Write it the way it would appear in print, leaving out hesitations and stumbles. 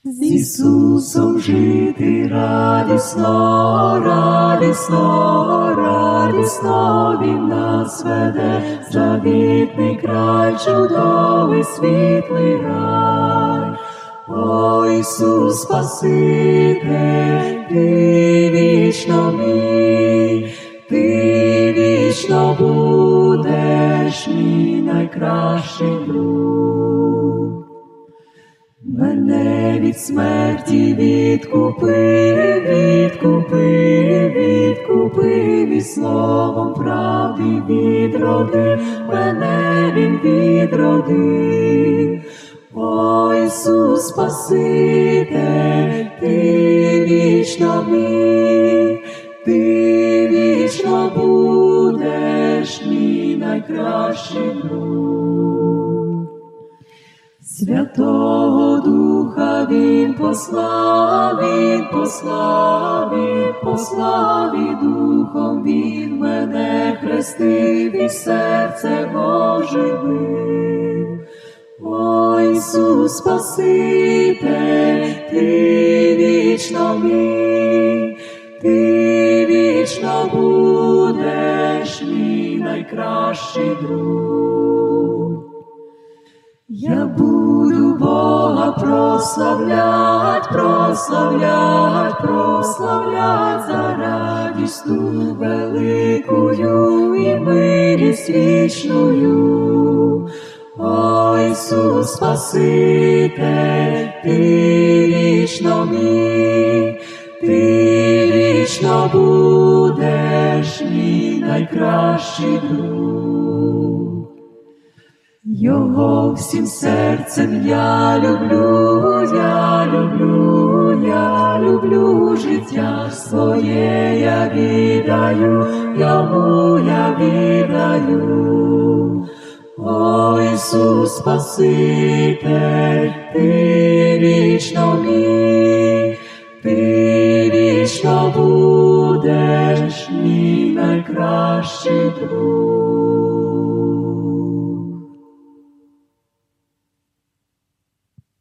З Ісусом жити радісно, радісно, радісно, Він нас веде, завітний край, чудовий світлий рай. О, Ісус Спаситель, Ти вічно мій, Ти вічно будеш мій найкращий друг. Мене від смерті відкупив, відкупив, відкупив, і словом правди відродив, мене Він відродив. О, Ісус Спаситель, Ти вічно мій, Ти вічно будеш мій найкращий друг. Святого Духа Він послав, Він послав, Він послав, і Духом Він мене хрестив, і серце оживив. О, Ісус Спаситель, Ти вічно мій, Ти вічно будеш мій найкращий друг. Я буду Бога прославлять, прославлять, прославлять за радість ту великую і милість вічную. О, Ісус Спаситель, Ти вічно мій, Ти вічно будеш мій найкращий друг. Його всім серцем я люблю, я люблю, я люблю, життя своє я віддаю, йому я віддаю. О, Ісус Спаситель, Ти вічно мій, Ти вічно будеш мій найкращий друг.